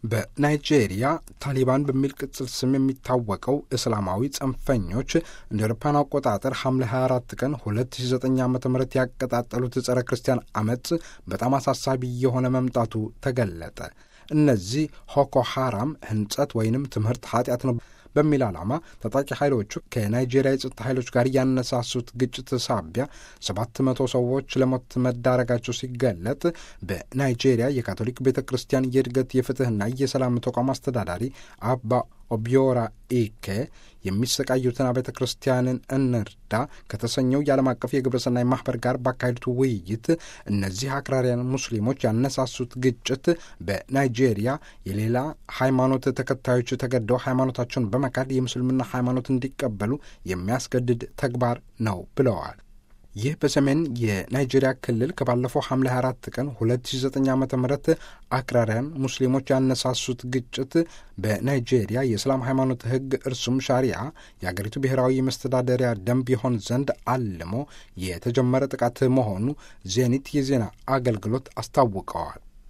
በናይጄሪያ ታሊባን በሚል ቅጽል ስም የሚታወቀው እስላማዊ ጽንፈኞች እንደ አውሮፓውያን አቆጣጠር ሐምሌ 24 ቀን 2009 ዓ.ም ያቀጣጠሉት ጸረ ክርስቲያን አመጽ በጣም አሳሳቢ የሆነ መምጣቱ ተገለጠ። እነዚህ ቦኮ ሐራም ህንጸት ወይንም ትምህርት ኃጢአት ነው በሚል ዓላማ ታጣቂ ኃይሎቹ ከናይጄሪያ የጸጥታ ኃይሎች ጋር ያነሳሱት ግጭት ሳቢያ 700 ሰዎች ለሞት መዳረጋቸው ሲገለጥ በናይጄሪያ የካቶሊክ ቤተ ክርስቲያን የእድገት የፍትህና የሰላም ተቋም አስተዳዳሪ አባ ኦቢዮራ ኢኬ የሚሰቃዩትን ቤተ ክርስቲያንን እንርዳ ከተሰኘው የዓለም አቀፍ የግብረሰናይ ማህበር ጋር ባካሄዱት ውይይት እነዚህ አክራሪያን ሙስሊሞች ያነሳሱት ግጭት በናይጄሪያ የሌላ ሃይማኖት ተከታዮች ተገደው ሃይማኖታቸውን በመካድ የሙስልምና ሃይማኖት እንዲቀበሉ የሚያስገድድ ተግባር ነው ብለዋል። ይህ በሰሜን የናይጄሪያ ክልል ከባለፈው ሐምሌ 4 ቀን 2009 ዓ.ም አክራሪያን ሙስሊሞች ያነሳሱት ግጭት በናይጄሪያ የእስላም ሃይማኖት ሕግ እርሱም ሻሪያ የአገሪቱ ብሔራዊ መስተዳደሪያ ደንብ ይሆን ዘንድ አልሞ የተጀመረ ጥቃት መሆኑ ዜኒት የዜና አገልግሎት አስታውቀዋል።